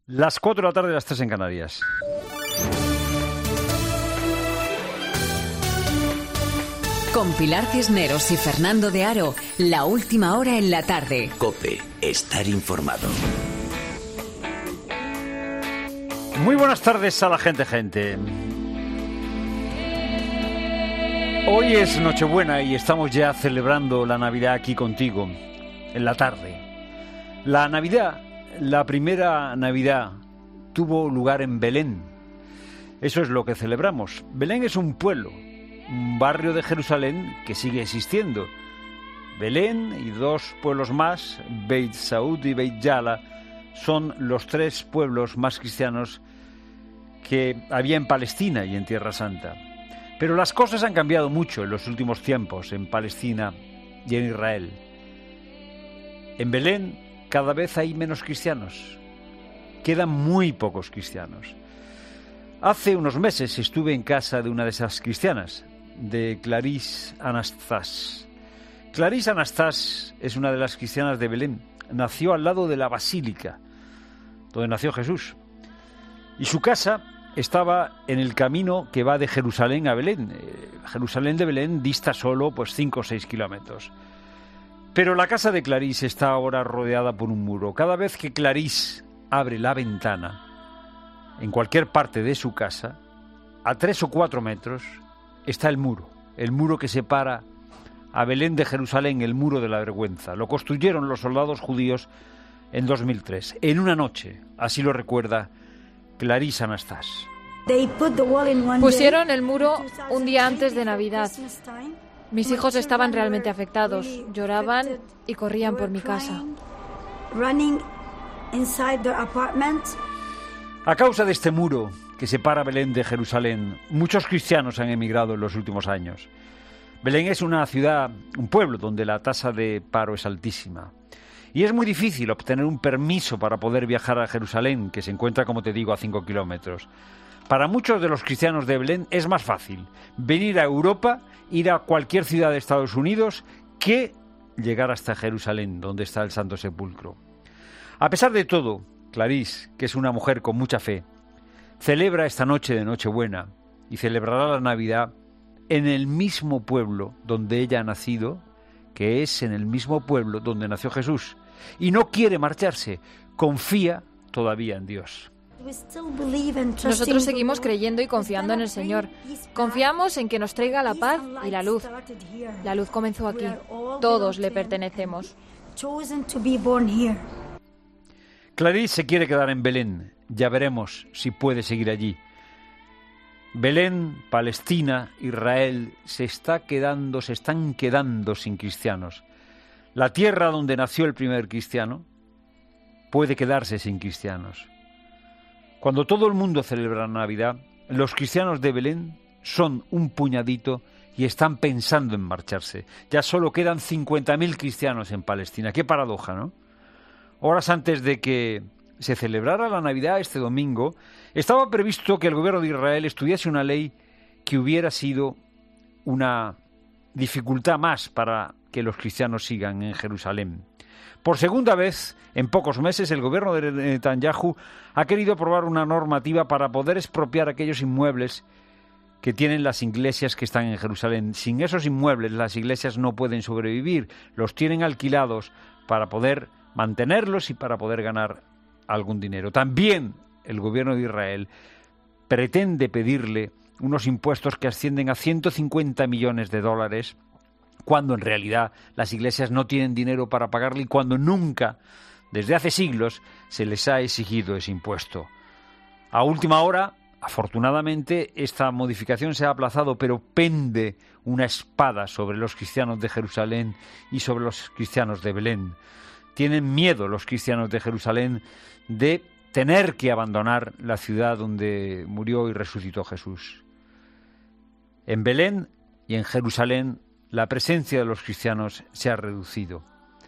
Las 4 de la tarde, las 3 en Canarias. Con Pilar Cisneros y Fernando de Aro, la última hora en la tarde. COPE, estar informado. Muy buenas tardes a la gente. Hoy es Nochebuena y estamos ya celebrando la Navidad aquí contigo, en la tarde. La Navidad, la primera Navidad, tuvo lugar en Belén. Eso es lo que celebramos. Belén es un pueblo, un barrio de Jerusalén que sigue existiendo. Belén y dos pueblos más, Beit Saúd y Beit Yala, son los tres pueblos más cristianos que había en Palestina y en Tierra Santa. Pero las cosas han cambiado mucho en los últimos tiempos en Palestina y en Israel. En Belén cada vez hay menos cristianos. Quedan muy pocos cristianos. Hace unos meses estuve en casa de una de esas cristianas, de Clarisse Anastas. Clarisse Anastas es una de las cristianas de Belén. Nació al lado de la basílica, donde nació Jesús. Y su casa estaba en el camino que va de Jerusalén a Belén. Jerusalén de Belén dista solo 5 o 6 kilómetros. Pero la casa de Clarisse está ahora rodeada por un muro. Cada vez que Clarisse abre la ventana, en cualquier parte de su casa, a 3 o 4 metros, está el muro que separa a Belén de Jerusalén, el muro de la vergüenza. Lo construyeron los soldados judíos en 2003, en una noche, así lo recuerda Clarisse Anastas. Pusieron el muro un día antes de Navidad. Mis hijos estaban realmente afectados, lloraban y corrían por mi casa. A causa de este muro que separa Belén de Jerusalén, muchos cristianos han emigrado en los últimos años. Belén es una ciudad, un pueblo donde la tasa de paro es altísima. Y es muy difícil obtener un permiso para poder viajar a Jerusalén, que se encuentra, como te digo, a 5 kilómetros. Para muchos de los cristianos de Belén es más fácil venir a Europa, ir a cualquier ciudad de Estados Unidos, que llegar hasta Jerusalén, donde está el Santo Sepulcro. A pesar de todo, Clarisse, que es una mujer con mucha fe, celebra esta noche de Nochebuena y celebrará la Navidad en el mismo pueblo donde ella ha nacido, que es en el mismo pueblo donde nació Jesús. Y no quiere marcharse, confía todavía en Dios. Nosotros seguimos creyendo y confiando en el Señor. Confiamos en que nos traiga la paz y la luz. La luz comenzó aquí. Todos le pertenecemos. Clarisse se quiere quedar en Belén. Ya veremos si puede seguir allí. Belén, Palestina, Israel se están quedando sin cristianos. La tierra donde nació el primer cristiano puede quedarse sin cristianos. Cuando todo el mundo celebra Navidad, los cristianos de Belén son un puñadito y están pensando en marcharse. Ya solo quedan 50.000 cristianos en Palestina. Qué paradoja, ¿no? Horas antes de que se celebrara la Navidad este domingo, estaba previsto que el gobierno de Israel estudiase una ley que hubiera sido una dificultad más para que los cristianos sigan en Jerusalén. Por segunda vez en pocos meses, el gobierno de Netanyahu ha querido aprobar una normativa para poder expropiar aquellos inmuebles que tienen las iglesias que están en Jerusalén. Sin esos inmuebles, las iglesias no pueden sobrevivir. Los tienen alquilados para poder mantenerlos y para poder ganar algún dinero. También el gobierno de Israel pretende pedirle unos impuestos que ascienden a 150 millones de dólares, cuando en realidad las iglesias no tienen dinero para pagarle y cuando nunca, desde hace siglos, se les ha exigido ese impuesto. A última hora, afortunadamente, esta modificación se ha aplazado, pero pende una espada sobre los cristianos de Jerusalén y sobre los cristianos de Belén. Tienen miedo los cristianos de Jerusalén de tener que abandonar la ciudad donde murió y resucitó Jesús. En Belén y en Jerusalén la presencia de los cristianos se ha reducido.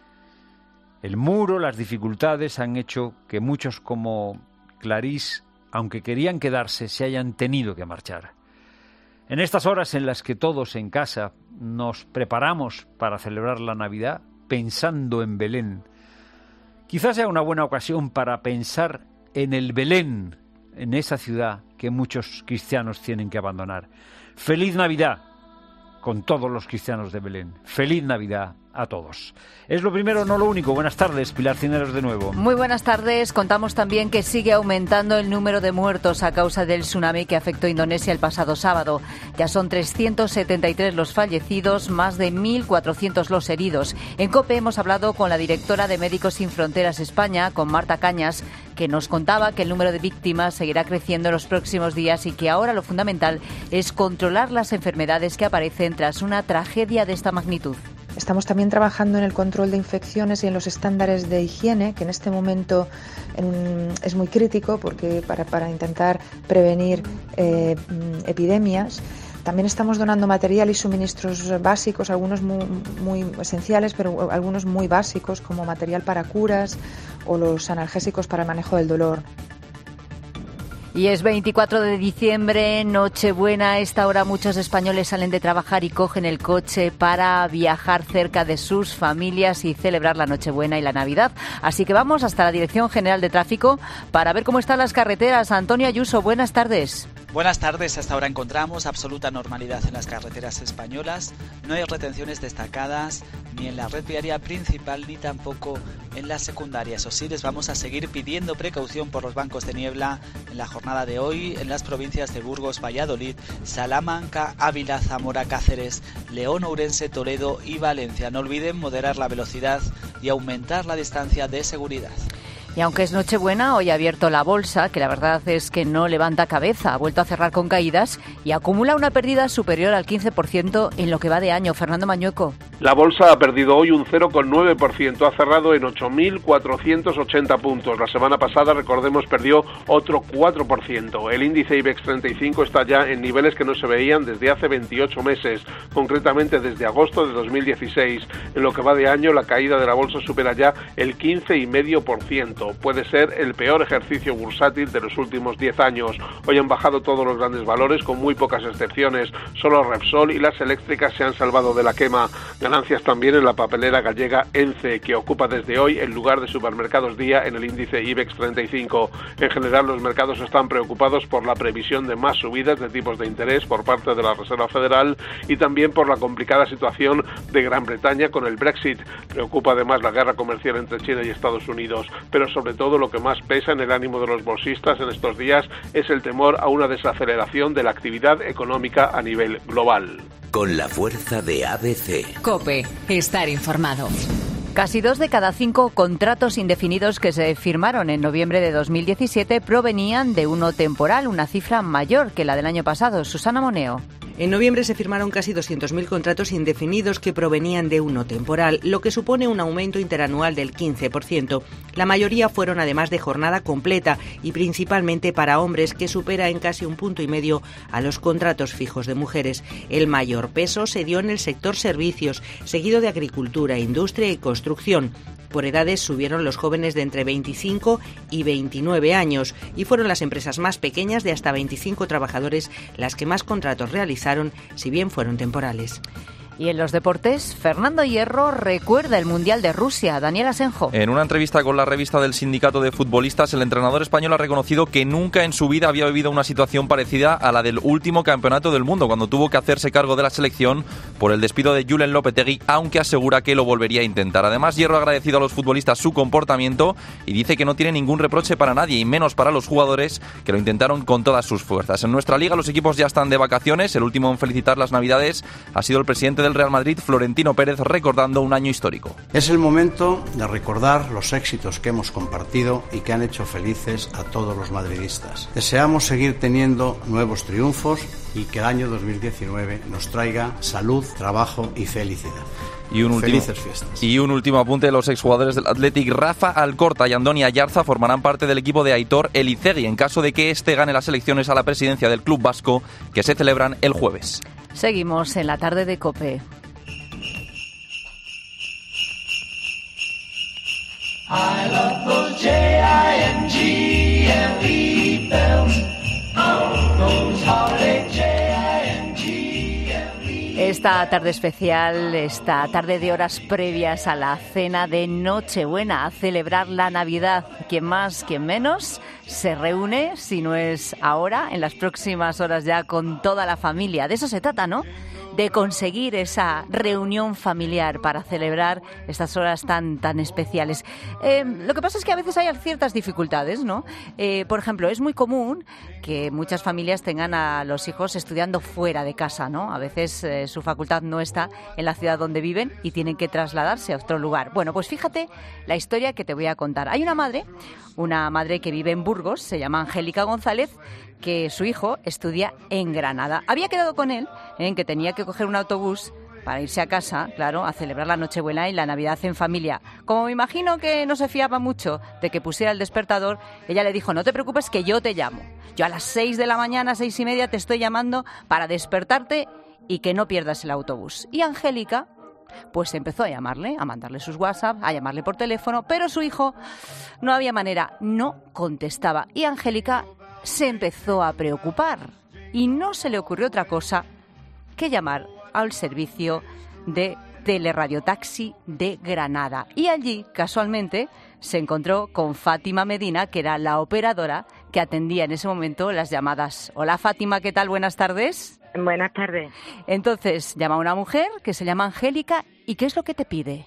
El muro, las dificultades han hecho que muchos como Clarisse, aunque querían quedarse, se hayan tenido que marchar. En estas horas en las que todos en casa nos preparamos para celebrar la Navidad, pensando en Belén, quizás sea una buena ocasión para pensar en el Belén, en esa ciudad que muchos cristianos tienen que abandonar. ¡Feliz Navidad! Con todos los cristianos de Belén. ¡Feliz Navidad a todos! Es lo primero, no lo único. Buenas tardes, Pilar Cisneros de nuevo. Muy buenas tardes. Contamos también que sigue aumentando el número de muertos a causa del tsunami que afectó a Indonesia el pasado sábado. Ya son 373 los fallecidos, más de 1.400 los heridos. En COPE hemos hablado con la directora de Médicos Sin Fronteras España, con Marta Cañas, que nos contaba que el número de víctimas seguirá creciendo en los próximos días y que ahora lo fundamental es controlar las enfermedades que aparecen tras una tragedia de esta magnitud. Estamos también trabajando en el control de infecciones y en los estándares de higiene, que en este momento es muy crítico porque para intentar prevenir epidemias. También estamos donando material y suministros básicos, algunos muy esenciales, pero algunos muy básicos, como material para curas o los analgésicos para el manejo del dolor. Y es 24 de diciembre, Nochebuena. A esta hora muchos españoles salen de trabajar y cogen el coche para viajar cerca de sus familias y celebrar la Nochebuena y la Navidad. Así que vamos hasta la Dirección General de Tráfico para ver cómo están las carreteras. Antonio Ayuso, buenas tardes. Buenas tardes. Hasta ahora encontramos absoluta normalidad en las carreteras españolas. No hay retenciones destacadas ni en la red viaria principal ni tampoco en la secundaria. Eso sí, les vamos a seguir pidiendo precaución por los bancos de niebla en la jornada de hoy en las provincias de Burgos, Valladolid, Salamanca, Ávila, Zamora, Cáceres, León, Ourense, Toledo y Valencia. No olviden moderar la velocidad y aumentar la distancia de seguridad. Y aunque es Nochebuena, hoy ha abierto la bolsa, que la verdad es que no levanta cabeza. Ha vuelto a cerrar con caídas y acumula una pérdida superior al 15% en lo que va de año. Fernando Mañueco. La bolsa ha perdido hoy un 0,9%, ha cerrado en 8.480 puntos. La semana pasada, recordemos, perdió otro 4%. El índice IBEX 35 está ya en niveles que no se veían desde hace 28 meses, concretamente desde agosto de 2016. En lo que va de año, la caída de la bolsa supera ya el 15,5%. Puede ser el peor ejercicio bursátil de los últimos 10 años. Hoy han bajado todos los grandes valores, con muy pocas excepciones. Solo Repsol y las eléctricas se han salvado de la quema. Ganancias también en la papelera gallega ENCE, que ocupa desde hoy el lugar de Supermercados Día en el índice IBEX 35. En general, los mercados están preocupados por la previsión de más subidas de tipos de interés por parte de la Reserva Federal y también por la complicada situación de Gran Bretaña con el Brexit. Preocupa además la guerra comercial entre China y Estados Unidos. Pero sobre todo lo que más pesa en el ánimo de los bolsistas en estos días es el temor a una desaceleración de la actividad económica a nivel global. Con la fuerza de ABC. COPE, estar informado. Casi 2 de cada 5 contratos indefinidos que se firmaron en noviembre de 2017 provenían de uno temporal, una cifra mayor que la del año pasado. Susana Moneo. En noviembre se firmaron casi 200.000 contratos indefinidos que provenían de uno temporal, lo que supone un aumento interanual del 15%. La mayoría fueron además de jornada completa y principalmente para hombres, que supera en casi 1,5 puntos a los contratos fijos de mujeres. El mayor peso se dio en el sector servicios, seguido de agricultura, industria y construcción. Por edades subieron los jóvenes de entre 25 y 29 años y fueron las empresas más pequeñas de hasta 25 trabajadores las que más contratos realizaron, si bien fueron temporales. Y en los deportes, Fernando Hierro recuerda el Mundial de Rusia. Daniel Asenjo. En una entrevista con la revista del Sindicato de Futbolistas, el entrenador español ha reconocido que nunca en su vida había vivido una situación parecida a la del último campeonato del mundo, cuando tuvo que hacerse cargo de la selección por el despido de Julen Lopetegui, aunque asegura que lo volvería a intentar. Además, Hierro ha agradecido a los futbolistas su comportamiento y dice que no tiene ningún reproche para nadie, y menos para los jugadores, que lo intentaron con todas sus fuerzas. En nuestra liga los equipos ya están de vacaciones. El último en felicitar las Navidades ha sido el presidente del Real Madrid, Florentino Pérez, recordando un año histórico. Es el momento de recordar los éxitos que hemos compartido y que han hecho felices a todos los madridistas. Deseamos seguir teniendo nuevos triunfos y que el año 2019 nos traiga salud, trabajo y felicidad. Felices fiestas. Y un último apunte: los exjugadores del Athletic, Rafa Alcorta y Andoni Ayarza, formarán parte del equipo de Aitor Elizegui en caso de que éste gane las elecciones a la presidencia del club vasco, que se celebran el jueves. Seguimos en la tarde de COPE. I love those J-I-N-G-L-E bells. Oh, those holiday J-I-N-G-L-E. esta tarde especial, esta tarde de horas previas a la cena de Nochebuena, a celebrar la Navidad. ¿Quién más, quién menos? Se reúne, si no es ahora, en las próximas horas ya con toda la familia. De eso se trata, ¿no? De conseguir esa reunión familiar para celebrar estas horas tan especiales. Lo que pasa es que a veces hay ciertas dificultades, ¿no? Por ejemplo, es muy común que muchas familias tengan a los hijos estudiando fuera de casa, ¿no? A veces su facultad no está en la ciudad donde viven y tienen que trasladarse a otro lugar. Bueno, pues fíjate la historia que te voy a contar. Hay una madre que vive en Burgos, se llama Angélica González, que su hijo estudia en Granada. Había quedado con él en que tenía que coger un autobús para irse a casa, claro, a celebrar la Nochebuena y la Navidad en familia. Como me imagino que no se fiaba mucho de que pusiera el despertador, ella le dijo: no te preocupes, que yo te llamo. Yo a las 6 de la mañana, 6:30, te estoy llamando para despertarte y que no pierdas el autobús. Y Angélica pues empezó a llamarle, a mandarle sus WhatsApp, a llamarle por teléfono, pero su hijo no había manera, no contestaba. Y Angélica se empezó a preocupar y no se le ocurrió otra cosa que llamar al servicio de Teleradiotaxi de Granada. Y allí, casualmente, se encontró con Fátima Medina, que era la operadora que atendía en ese momento las llamadas. Hola Fátima, ¿qué tal? Buenas tardes. Buenas tardes. Entonces, llama a una mujer que se llama Angélica. ¿Y qué es lo que te pide?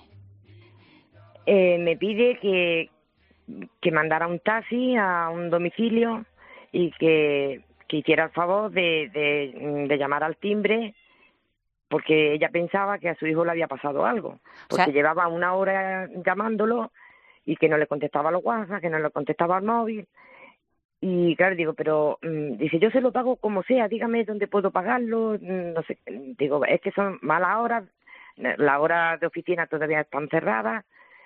Me pide que mandara un taxi a un domicilio y que hiciera el favor de llamar al timbre, porque ella pensaba que a su hijo le había pasado algo, porque llevaba 1 hora llamándolo y que no le contestaba los WhatsApp, que no le contestaba al móvil. Y claro, digo, pero dice, yo se lo pago como sea, dígame dónde puedo pagarlo, no sé. Digo, es que son malas horas, las horas de oficina todavía están cerradas.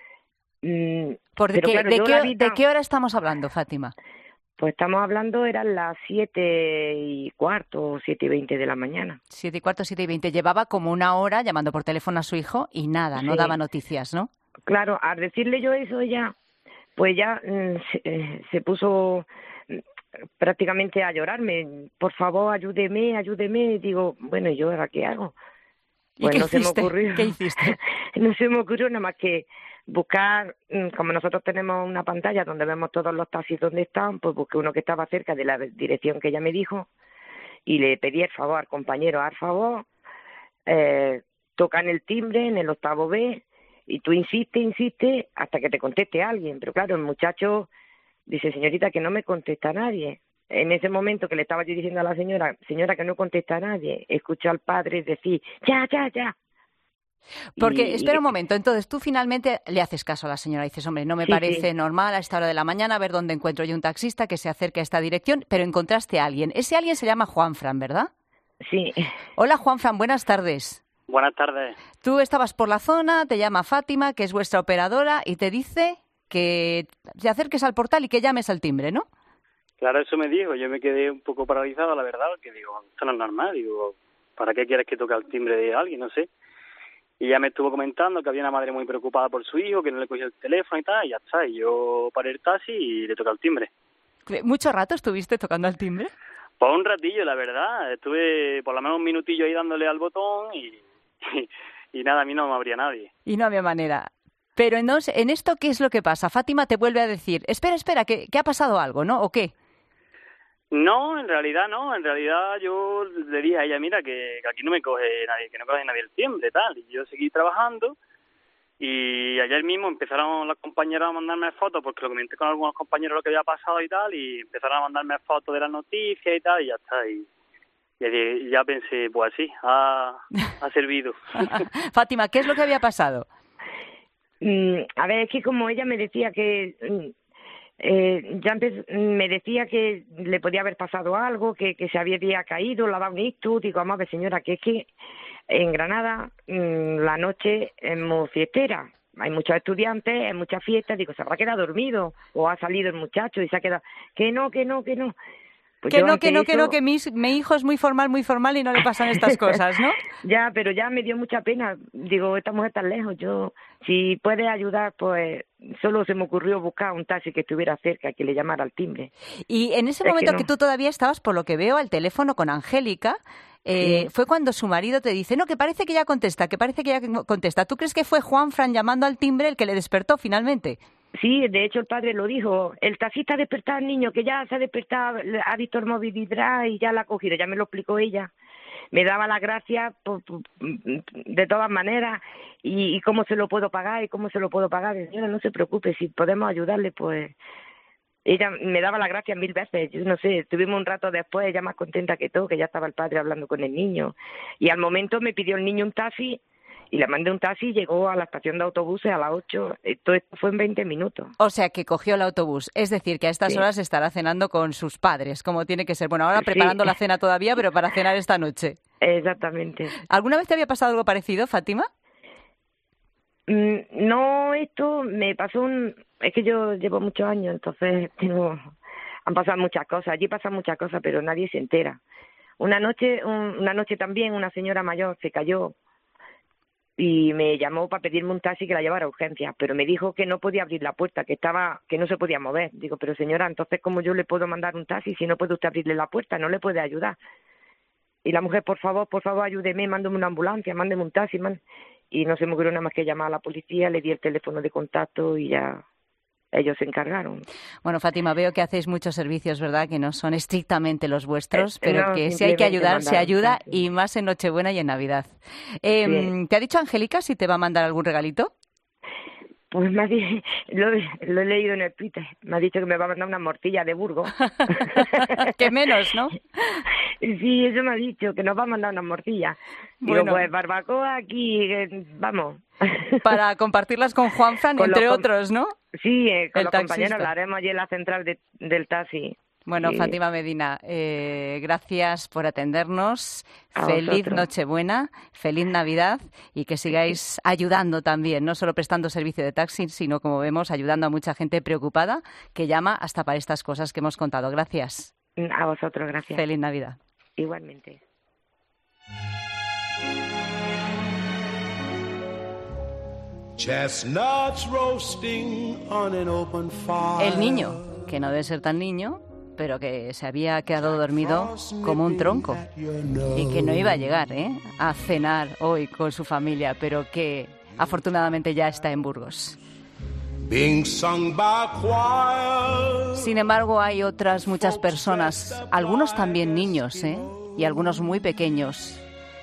¿De qué hora estamos hablando, Fátima? Pues estamos hablando, eran las 7:15 o 7:20 de la mañana. 7:15, 7:20. Llevaba como 1 hora llamando por teléfono a su hijo y nada, no daba noticias, ¿no? Claro, al decirle yo eso, ella pues ya se puso prácticamente a llorarme. Por favor, ayúdeme. Digo, bueno, ¿y yo ahora qué hago? Pues no se me ocurrió. ¿Qué hiciste? No se me ocurrió nada más que buscar, como nosotros tenemos una pantalla donde vemos todos los taxis donde están, pues busqué uno que estaba cerca de la dirección que ella me dijo y le pedí el favor al compañero, al favor, tocan el timbre en el 8º B y tú insiste hasta que te conteste alguien. Pero claro, el muchacho dice, señorita, que no me contesta nadie. En ese momento que le estaba yo diciendo a la señora, que no contesta a nadie, escucho al padre decir, ya. Porque, espera un momento, entonces tú finalmente le haces caso a la señora, dices, hombre, no me parece normal a esta hora de la mañana a ver dónde encuentro yo un taxista que se acerque a esta dirección, pero encontraste a alguien. Ese alguien se llama Juanfran, ¿verdad? Sí. Hola Juanfran, buenas tardes. Buenas tardes. Tú estabas por la zona, te llama Fátima, que es vuestra operadora, y te dice que te acerques al portal y que llames al timbre, ¿no? Claro, eso me dijo, yo me quedé un poco paralizado, la verdad, porque digo, esto no es normal, digo, ¿para qué quieres que toque el timbre de alguien? No sé. Y ella me estuvo comentando que había una madre muy preocupada por su hijo, que no le cogió el teléfono y tal, y ya está. Y yo paré el taxi y le toqué el timbre. ¿Mucho rato estuviste tocando al timbre? Pues un ratillo, la verdad. Estuve por lo menos un minutillo ahí dándole al botón y nada, a mí no me abría nadie. Y no había manera. Pero entonces, ¿en esto qué es lo que pasa? Fátima te vuelve a decir, espera, que ha pasado algo, ¿no? ¿O qué? No, en realidad no. En realidad yo le dije a ella, mira, que aquí no me coge nadie, que no coge nadie el timbre, tal. Y yo seguí trabajando y ayer mismo empezaron las compañeras a mandarme fotos, porque lo comenté con algunos compañeros lo que había pasado y tal, y empezaron a mandarme fotos de las noticias y tal, y ya está. Y ya pensé, pues así, ha servido. Fátima, ¿qué es lo que había pasado? A ver, es que como ella me decía que... me decía que le podía haber pasado algo, que se había caído, le ha dado un ictus. Digo, vamos a ver, señora, que es que en Granada la noche es muy fiestera, hay muchos estudiantes, hay muchas fiestas. Digo, ¿se habrá quedado dormido? ¿O ha salido el muchacho y se ha quedado? Que no. Pues que mi hijo es muy formal y no le pasan estas cosas, ¿no? Ya, pero ya me dio mucha pena. Digo, esta mujer tan lejos. Yo, si puede ayudar, pues solo se me ocurrió buscar un taxi que estuviera cerca, que le llamara al timbre. Y en ese momento que tú todavía estabas, por lo que veo, al teléfono con Angélica, fue cuando su marido te dice, no, que parece que ya contesta, ¿Tú crees que fue Juanfran llamando al timbre el que le despertó finalmente? Sí, de hecho el padre lo dijo, el taxista ha despertado al niño, que ya se ha despertado, ha visto el móvil vibrar y ya la ha cogido, ya me lo explicó ella. Me daba las gracias de todas maneras y cómo se lo puedo pagar. Señora, no se preocupe, si podemos ayudarle, pues... Ella me daba las gracias 1000 veces, yo no sé, estuvimos un rato después, ella más contenta que todo, que ya estaba el padre hablando con el niño. Y al momento me pidió el niño un taxi y le mandé un taxi y llegó a la estación de autobuses a las 8. Todo esto fue en 20 minutos. O sea, que cogió el autobús. Es decir, que a estas horas estará cenando con sus padres, como tiene que ser. Bueno, ahora preparando la cena todavía, pero para cenar esta noche. Exactamente. ¿Alguna vez te había pasado algo parecido, Fátima? No, esto me pasó es que yo llevo muchos años, entonces han pasado muchas cosas. Allí pasan muchas cosas, pero nadie se entera. Una noche también una señora mayor se cayó y me llamó para pedirme un taxi que la llevara a urgencias, pero me dijo que no podía abrir la puerta, que no se podía mover. Digo, pero señora, entonces ¿cómo yo le puedo mandar un taxi si no puede usted abrirle la puerta? No le puede ayudar. Y la mujer, por favor, ayúdeme, mándeme una ambulancia, mándeme un taxi, Y no se me ocurrió nada más que llamar a la policía, le di el teléfono de contacto y ya ellos se encargaron. Bueno, Fátima, veo que hacéis muchos servicios, ¿verdad? Que no son estrictamente los vuestros, pero que si hay que ayudar, se ayuda, y más en Nochebuena y en Navidad. ¿Te ha dicho Angélica si te va a mandar algún regalito? Pues lo he leído en el Twitter. Me ha dicho que me va a mandar una morcilla de Burgos. Que menos, ¿no? Sí, eso me ha dicho, que nos va a mandar una morcilla. Digo, pues barbacoa aquí, vamos. Para compartirlas con Juanfran, entre otros, ¿no? Sí, con los compañeros la haremos allí en la central del taxi. Bueno, sí. Fátima Medina, gracias por atendernos. Feliz Vosotros. Nochebuena, feliz Navidad y que sigáis ayudando también, no solo prestando servicio de taxi, sino, como vemos, ayudando a mucha gente preocupada que llama hasta para estas cosas que hemos contado. Gracias. A vosotros, gracias. Feliz Navidad. Igualmente. El niño, que no debe ser tan niño, pero que se había quedado dormido como un tronco y que no iba a llegar a cenar hoy con su familia, pero que afortunadamente ya está en Burgos. Sin embargo, hay otras muchas personas, algunos también niños, y algunos muy pequeños,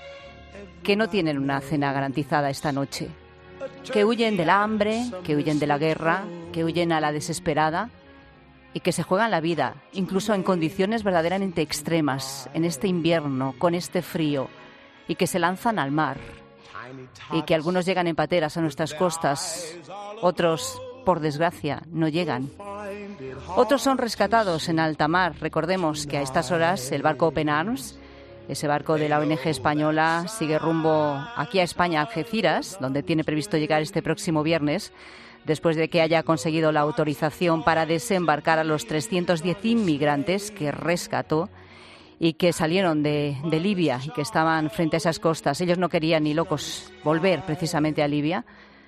que no tienen una cena garantizada esta noche, que huyen del hambre, que huyen de la guerra, que huyen a la desesperada y que se juegan la vida, incluso en condiciones verdaderamente extremas, en este invierno, con este frío, y que se lanzan al mar, y que algunos llegan en pateras a nuestras costas, otros, por desgracia, no llegan. Otros son rescatados en alta mar. Recordemos que a estas horas el barco Open Arms, ese barco de la ONG española, sigue rumbo aquí a España, a Algeciras, donde tiene previsto llegar este próximo viernes, después de que haya conseguido la autorización para desembarcar a los 310 inmigrantes que rescató y que salieron de Libia y que estaban frente a esas costas. Ellos no querían ni locos volver precisamente a Libia.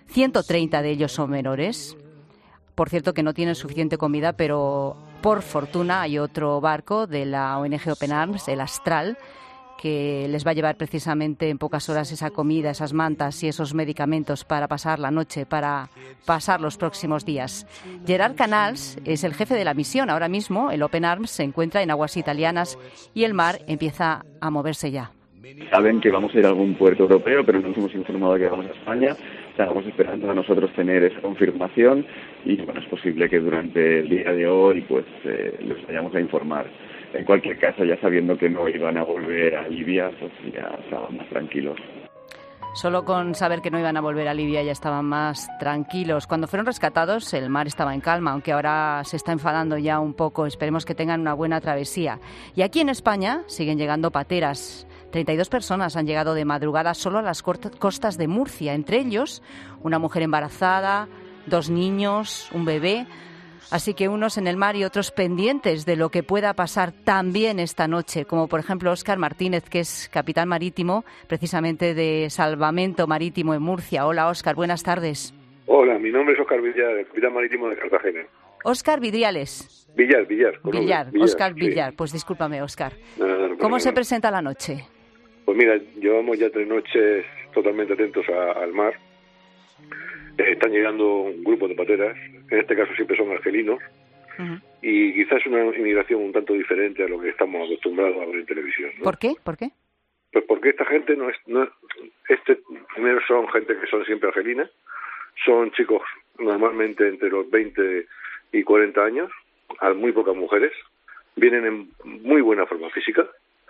130 de ellos son menores. Por cierto, que no tienen suficiente comida, pero por fortuna hay otro barco de la ONG Open Arms, el Astral, que les va a llevar precisamente en pocas horas esa comida, esas mantas y esos medicamentos para pasar la noche, para pasar los próximos días. Gerard Canals es el jefe de la misión. Ahora mismo el Open Arms se encuentra en aguas italianas y el mar empieza a moverse ya. Saben que vamos a ir a algún puerto europeo, pero no nos hemos informado de que vamos a España. Estamos esperando a nosotros tener esa confirmación y bueno, es posible que durante el día de hoy pues les vayamos a informar. En cualquier caso, ya sabiendo que no iban a volver a Libia, pues ya estaban más tranquilos. Solo con saber que no iban a volver a Libia ya estaban más tranquilos. Cuando fueron rescatados, el mar estaba en calma, aunque ahora se está enfadando ya un poco. Esperemos que tengan una buena travesía. Y aquí en España siguen llegando pateras. 32 personas han llegado de madrugada solo a las costas de Murcia, entre ellos una mujer embarazada, 2 niños, un bebé. Así que unos en el mar y otros pendientes de lo que pueda pasar también esta noche, como por ejemplo Óscar Martínez, que es capitán marítimo precisamente de Salvamento Marítimo en Murcia. Hola Óscar, buenas tardes. Hola, mi nombre es Óscar Villar, capitán marítimo de Cartagena. Óscar Vidriales. Villar. Óscar Villar, sí. Pues discúlpame, Óscar. No, ¿Cómo se presenta la noche? Pues mira, llevamos ya 3 noches totalmente atentos al mar. Están llegando un grupo de pateras, en este caso siempre son argelinos, y quizás una inmigración un tanto diferente a lo que estamos acostumbrados a ver en televisión, ¿no? ¿Por qué? ¿Por qué? Pues porque esta gente primero son gente que son siempre argelinas, son chicos normalmente entre los 20 y 40 años, hay muy pocas mujeres, vienen en muy buena forma física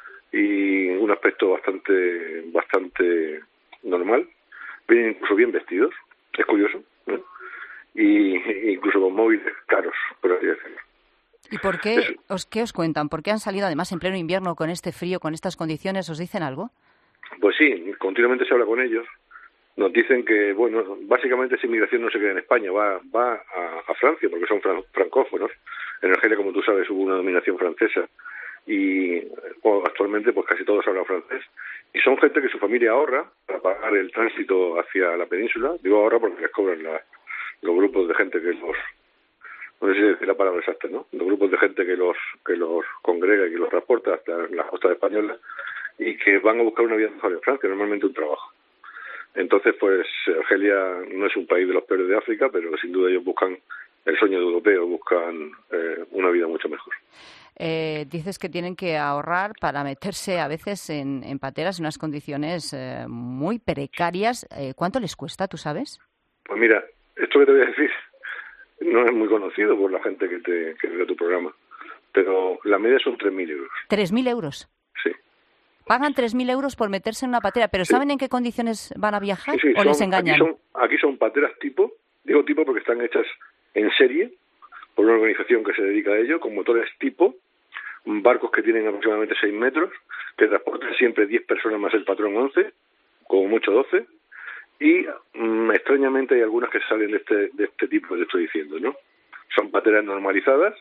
y un aspecto bastante normal, vienen incluso bien vestidos, es curioso, ¿no? Y incluso con móviles caros, por así decirlo. ¿Y por qué qué os cuentan? ¿Por qué han salido además en pleno invierno con este frío, con estas condiciones? ¿Os dicen algo? Pues sí, continuamente se habla con ellos. Nos dicen que, bueno, básicamente esa inmigración no se queda en España, va a Francia, porque son francófonos. En Argelia, como tú sabes, hubo una dominación francesa y actualmente pues casi todos hablan francés. Y son gente que su familia ahorra para pagar el tránsito hacia la península. Digo ahorra porque les cobran los grupos de gente que los... No sé si decir la palabra exacta, ¿no? Los grupos de gente que los congrega y que los transporta hasta las costas españolas y que van a buscar una vida mejor en Francia, normalmente un trabajo. Entonces, pues Argelia no es un país de los peores de África, pero sin duda ellos buscan el sueño de europeo, buscan una vida mucho mejor. Dices que tienen que ahorrar para meterse a veces en pateras en unas condiciones muy precarias. ¿Cuánto les cuesta, tú sabes? Pues mira, esto que te voy a decir no es muy conocido por la gente que ve tu programa, pero la media son 3.000 euros. ¿3.000 euros? Sí. Pagan 3.000 euros por meterse en una patera, pero sí. ¿saben en qué condiciones van a viajar sí, o les engañan? Aquí son pateras tipo, digo tipo porque están hechas en serie por una organización que se dedica a ello, con motores tipo, barcos que tienen aproximadamente 6 metros, que transportan siempre 10 personas más el patrón 11, como mucho 12, y extrañamente hay algunas que salen de este tipo que te estoy diciendo, ¿no? Son pateras normalizadas.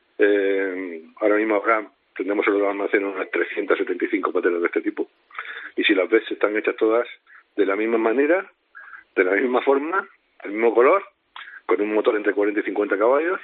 Ahora mismo tendremos en los almacenes unas 375 pateras de este tipo, y si las ves están hechas todas de la misma manera, de la misma forma, del mismo color, con un motor entre 40 y 50 caballos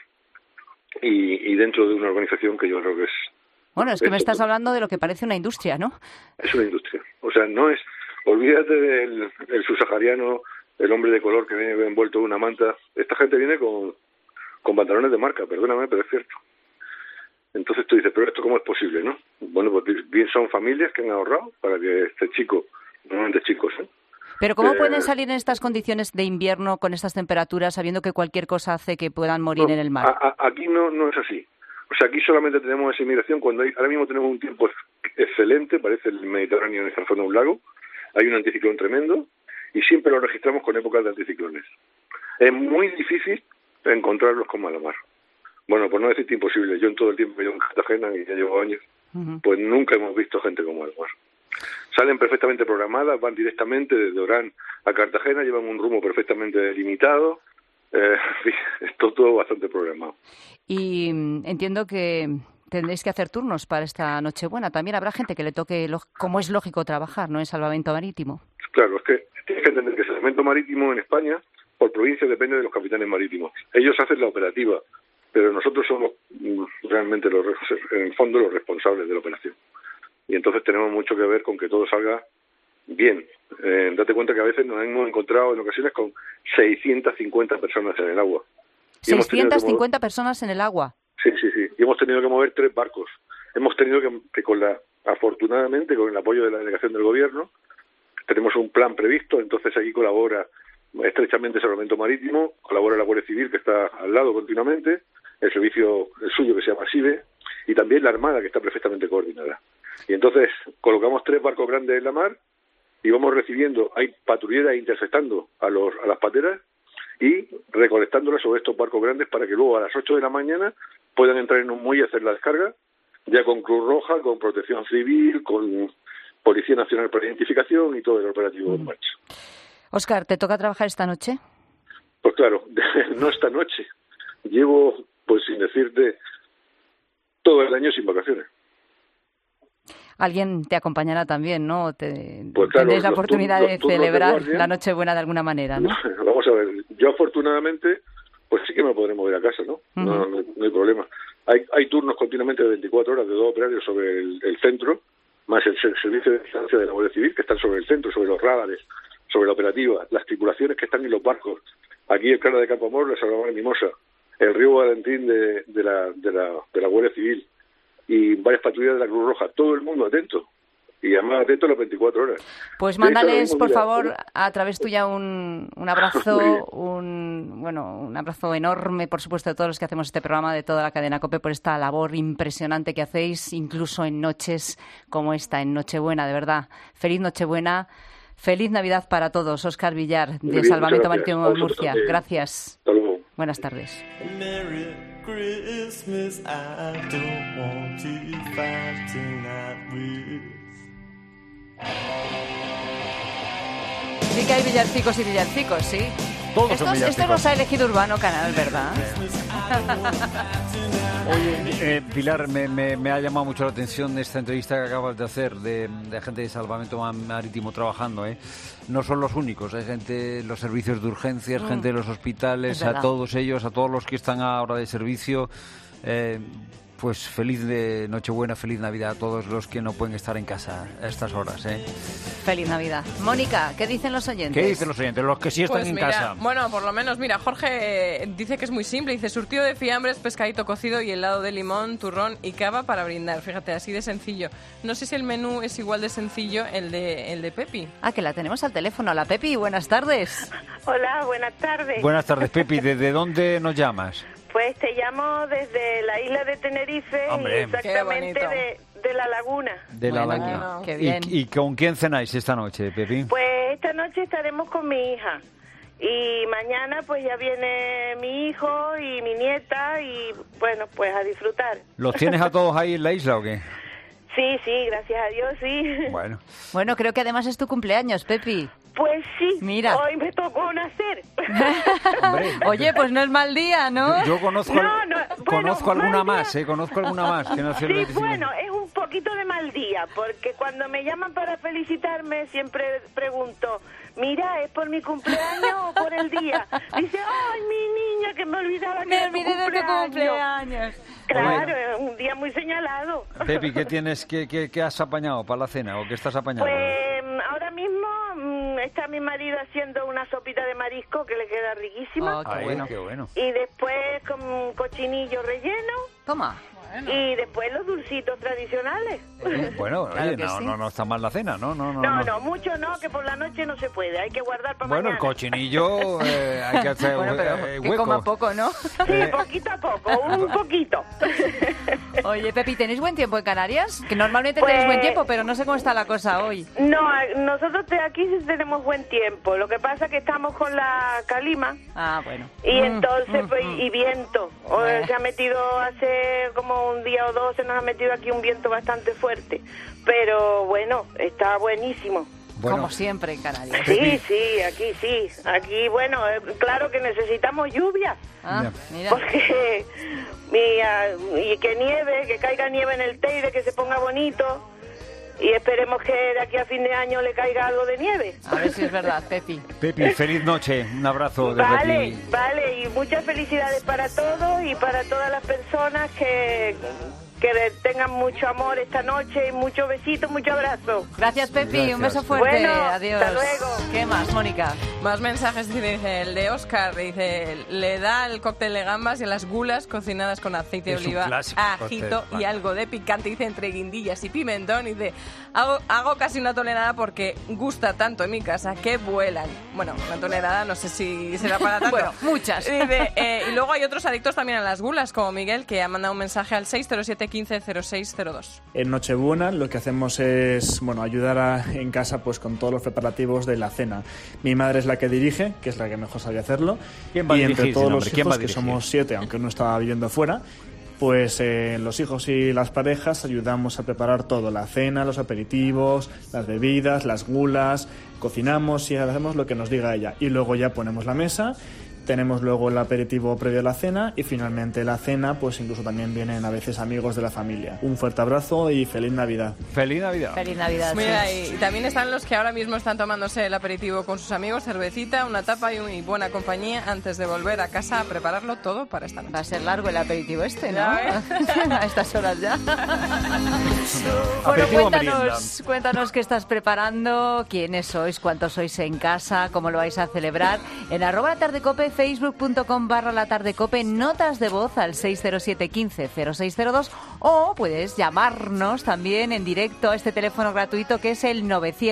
y dentro de una organización que yo creo que es... Bueno, es que me estás hablando de lo que parece una industria, ¿no? Es una industria. O sea, no es... Olvídate del subsahariano, el hombre de color que viene envuelto en una manta. Esta gente viene con pantalones de marca, perdóname, pero es cierto. Entonces tú dices, pero ¿esto cómo es posible, no? Bueno, pues bien, son familias que han ahorrado para que este chico, normalmente chicos, ¿eh? Pero ¿cómo pueden salir en estas condiciones de invierno, con estas temperaturas, sabiendo que cualquier cosa hace que puedan morir en el mar? Aquí no es así. O sea, aquí solamente tenemos esa inmigración cuando ahora mismo tenemos un tiempo excelente, parece el Mediterráneo en esta zona de un lago, hay un anticiclón tremendo y siempre lo registramos con épocas de anticiclones. Es muy difícil encontrarlos con mala mar. Bueno, por no decirte imposible, yo en todo el tiempo que llevo en Cartagena, y ya llevo años, pues nunca hemos visto gente con mala mar. Salen perfectamente programadas, van directamente desde Orán a Cartagena, llevan un rumbo perfectamente delimitado, es todo bastante programado. Y entiendo que tendréis que hacer turnos para esta Nochebuena. También habrá gente que le toque, como es lógico, trabajar, ¿no?, en salvamento marítimo. Claro, es que tienes que entender que el salvamento marítimo en España, por provincia, depende de los capitanes marítimos. Ellos hacen la operativa, pero nosotros somos realmente, en el fondo, los responsables de la operación. Y entonces tenemos mucho que ver con que todo salga bien. Date cuenta que a veces nos hemos encontrado en ocasiones con 650 personas en el agua. 650 personas en el agua. Sí. Y hemos tenido que mover 3 barcos. Hemos tenido que afortunadamente, con el apoyo de la delegación del gobierno, tenemos un plan previsto, entonces aquí colabora estrechamente el Salvamento Marítimo, colabora la Guardia Civil, que está al lado continuamente, el servicio suyo que se llama SIBE, y también la Armada, que está perfectamente coordinada. Y entonces colocamos 3 barcos grandes en la mar y vamos recibiendo, hay patrulleras interceptando a las pateras y recolectándolas sobre estos barcos grandes para que luego a las 8 de la mañana puedan entrar en un muelle a hacer la descarga, ya con Cruz Roja, con Protección Civil, con Policía Nacional para Identificación y todo el operativo en marcha. Óscar, ¿te toca trabajar esta noche? Pues claro, no esta noche. Llevo, pues sin decirte, todo el año sin vacaciones. Alguien te acompañará también, ¿no? Pues claro, tendréis la oportunidad de celebrar de la Nochebuena de alguna manera, ¿no? Vamos a ver, yo afortunadamente, pues sí que me podré mover a casa, ¿no? No hay problema. Hay turnos continuamente de 24 horas de 2 operarios sobre el centro, más el servicio de vigilancia de la Guardia Civil, que están sobre el centro, sobre los radares, sobre la operativa, las tripulaciones que están en los barcos, aquí el Clara de Campoamor, la Salvador de Mimosa, el río Valentín de la Guardia Civil y varias patrullas de la Cruz Roja, todo el mundo atento. Y además atento a las 24 horas. Pues mándales, por favor, a través tuya un abrazo, un abrazo enorme, por supuesto, de todos los que hacemos este programa, de toda la cadena COPE, por esta labor impresionante que hacéis, incluso en noches como esta, en Nochebuena, de verdad. Feliz Nochebuena, feliz Navidad para todos. Óscar Villar, de Salvamento Marítimo de Murcia. Gracias. Hasta luego. Buenas tardes. Merry Christmas, I don't want to fight tonight with. Sí que hay villancicos y villancicos, sí. Todos son villancicos. Esto los ha elegido Urbano Canal, ¿verdad? Oye, Pilar, me ha llamado mucho la atención esta entrevista que acabas de hacer de gente de Salvamento Marítimo trabajando, ¿eh? No son los únicos, hay gente, los servicios de urgencias, gente de los hospitales, a todos ellos, a todos los que están ahora de servicio. Pues feliz de Nochebuena, feliz Navidad a todos los que no pueden estar en casa a estas horas, ¿eh? Feliz Navidad. Mónica, ¿qué dicen los oyentes? ¿Qué dicen los oyentes? Los que sí están en casa. Bueno, por lo menos, mira, Jorge dice que es muy simple. Dice, surtido de fiambres, pescadito cocido y helado de limón, turrón y cava para brindar. Fíjate, así de sencillo. No sé si el menú es igual de sencillo el de Pepi. Ah, que la tenemos al teléfono. Hola, Pepi, buenas tardes. Hola, buenas tardes. Buenas tardes, Pepi. ¿Desde dónde nos llamas? Pues te llamo desde la isla de Tenerife, Hombre, exactamente de la laguna. De la laguna. Qué bien. ¿Y con quién cenáis esta noche, Pepi? Pues esta noche estaremos con mi hija. Y mañana pues ya viene mi hijo y mi nieta y bueno, pues a disfrutar. ¿Los tienes a todos ahí en la isla o qué? Sí, gracias a Dios, sí. Bueno, creo que además es tu cumpleaños, Pepi. Pues sí, mira. Hoy me tocó nacer. Oye, pues no es mal día, ¿no? Yo conozco alguna más, conozco alguna más que nació el 25. Bueno, es un poquito de mal día, porque cuando me llaman para felicitarme siempre pregunto, mira, ¿es por mi cumpleaños o por el día? Dice, ay, mi niña, que me olvidaba que era tu cumpleaños. Claro, es un día muy señalado. Pepi, ¿qué has apañado para la cena o qué estás apañando? Pues ahora mismo está mi marido haciendo una sopita de marisco que le queda riquísima. Qué bueno. Y después con cochinillo relleno. Toma. Y después los dulcitos tradicionales. Bueno, claro oye, sí. no está mal la cena, ¿no? No, mucho no, que por la noche no se puede, hay que guardar para mañana. El cochinillo hay que hacer que hueco. coma poco, ¿no? Sí, poquito a poco, un poquito. Oye, Pepi, ¿tenéis buen tiempo en Canarias? Que normalmente tenéis buen tiempo, pero no sé cómo está la cosa hoy. No, nosotros aquí sí tenemos buen tiempo, lo que pasa es que estamos con la calima. Ah, bueno. Y entonces, y viento. Se ha metido hace como un día o dos, se nos ha metido aquí un viento bastante fuerte. Pero bueno, está buenísimo. Bueno. Como siempre en Canarias. Sí, aquí sí. Aquí, bueno, claro que necesitamos lluvia. Mira. Porque, y que nieve, que caiga nieve en el Teide, que se ponga bonito. Y esperemos que de aquí a fin de año le caiga algo de nieve. A ver si es verdad, Pepi. Pepi, feliz noche. Un abrazo desde aquí. Vale, y muchas felicidades para todos y para todas las personas que tengan mucho amor esta noche y muchos besitos, mucho abrazo. Gracias, Pepi. Un beso fuerte. Bueno, adiós. Hasta luego. ¿Qué más, Mónica? Más mensajes, dice el de Óscar, dice, le da el cóctel de gambas y las gulas cocinadas con aceite de oliva, ajito y algo de picante, dice, entre guindillas y pimentón, y dice, hago casi una tonelada porque gusta tanto en mi casa que vuelan. Bueno, una tonelada no sé si será para tanto. Bueno, muchas. Dice, y luego hay otros adictos también a las gulas, como Miguel, que ha mandado un mensaje al 607 15 0602. En Nochebuena lo que hacemos es ayudar en casa pues con todos los preparativos de la cena. Mi madre es la que dirige, que es la que mejor sabe hacerlo. ¿Quién va a dirigir? Entre todos los hijos, que somos 7, aunque uno estaba viviendo fuera, pues los hijos y las parejas ayudamos a preparar todo, la cena, los aperitivos, las bebidas, las gulas, cocinamos y hacemos lo que nos diga ella. Y luego ya ponemos la mesa Tenemos luego el aperitivo previo a la cena y finalmente la cena, pues incluso también vienen a veces amigos de la familia. Un fuerte abrazo y feliz Navidad. ¡Feliz Navidad! ¡Feliz Navidad! Mira, y también están los que ahora mismo están tomándose el aperitivo con sus amigos, cervecita, una tapa y buena compañía antes de volver a casa a prepararlo todo para esta noche. Va a ser largo el aperitivo este, ¿no? Ya, A estas horas ya. Bueno, cuéntanos qué estás preparando, quiénes sois, cuántos sois en casa, cómo lo vais a celebrar. En @latardecope, facebook.com/latardecope, notas de voz al 607 15 0602 o puedes llamarnos también en directo a este teléfono gratuito que es el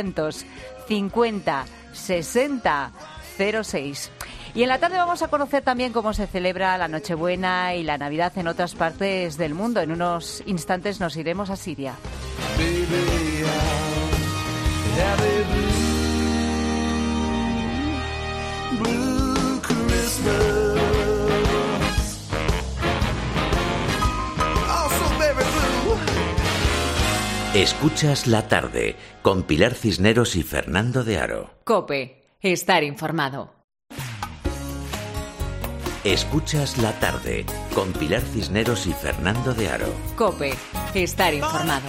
950 60 06. Y en la tarde vamos a conocer también cómo se celebra la Nochebuena y la Navidad en otras partes del mundo. En unos instantes nos iremos a Siria. Escuchas La Tarde con Pilar Cisneros y Fernando de Aro. COPE. Estar informado. Escuchas La Tarde con Pilar Cisneros y Fernando de Aro. COPE. Estar informado.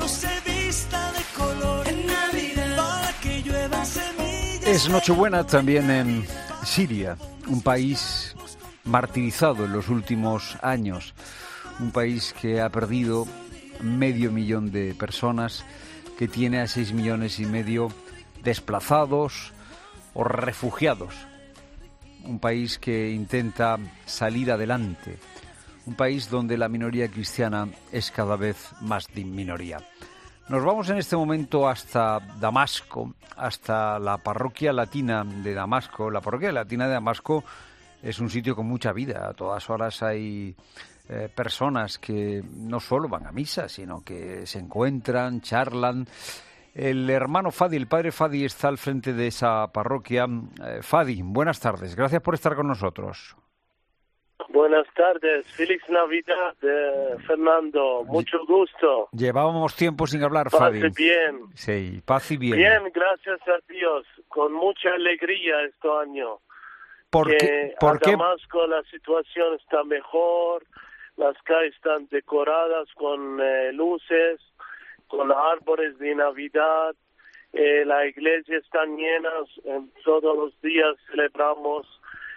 Es Nochebuena también en Siria, un país martirizado en los últimos años, un país que ha perdido 500.000 de personas, que tiene a 6,5 millones desplazados o refugiados. Un país que intenta salir adelante, un país donde la minoría cristiana es cada vez más minoría. Nos vamos en este momento hasta Damasco, hasta la parroquia latina de Damasco. La parroquia latina de Damasco es un sitio con mucha vida. A todas horas hay personas que no solo van a misa, sino que se encuentran, charlan. El hermano Fadi, el padre Fadi, está al frente de esa parroquia. Fadi, buenas tardes. Gracias por estar con nosotros. Buenas tardes. Feliz Navidad, Fernando. Mucho gusto. Llevábamos tiempo sin hablar, Paz Fadi. y bien. Sí, paz y bien. Bien, gracias a Dios. Con mucha alegría este año. ¿Por qué? Damasco la situación está mejor. Las calles están decoradas con luces, con árboles de Navidad. La iglesia está llena. Todos los días celebramos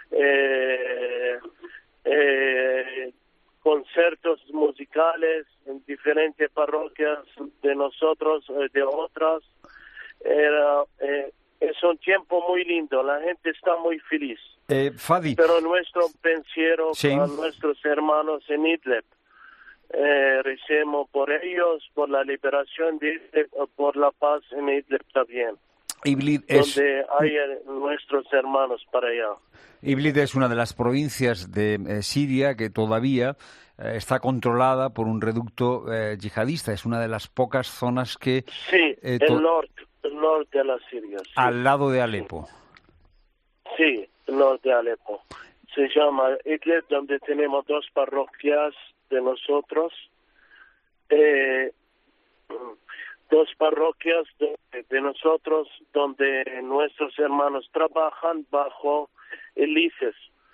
conciertos musicales en diferentes parroquias de nosotros, de otras. Es un tiempo muy lindo, la gente está muy feliz. Fadi. Pero nuestro pensiero sí. a nuestros hermanos en Idlib, recemos por ellos, por la liberación de Idlib, por la paz en Idlib también. Idlib donde hay nuestros hermanos para allá. Idlib es una de las provincias de Siria que todavía está controlada por un reducto yihadista. Es una de las pocas zonas que... Sí, el norte de la Siria. Sí. Al lado de Alepo. Sí, el norte de Alepo. Se llama Idlib, donde tenemos 2 parroquias de nosotros. 2 parroquias de nosotros donde nuestros hermanos trabajan bajo el ICES.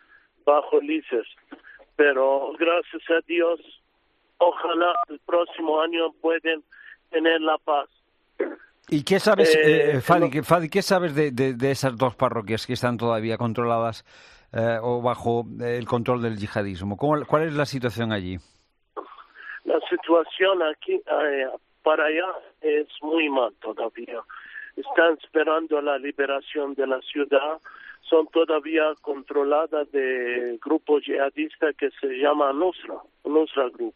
Pero gracias a Dios, ojalá el próximo año pueden tener la paz. ¿Y qué sabes, Fadi, qué sabes de esas 2 parroquias que están todavía controladas o bajo el control del yihadismo? ¿Cuál es la situación allí? La situación aquí, para allá, es muy mal todavía. Están esperando la liberación de la ciudad. Son todavía controladas de grupos yihadistas que se llama Nusra Group.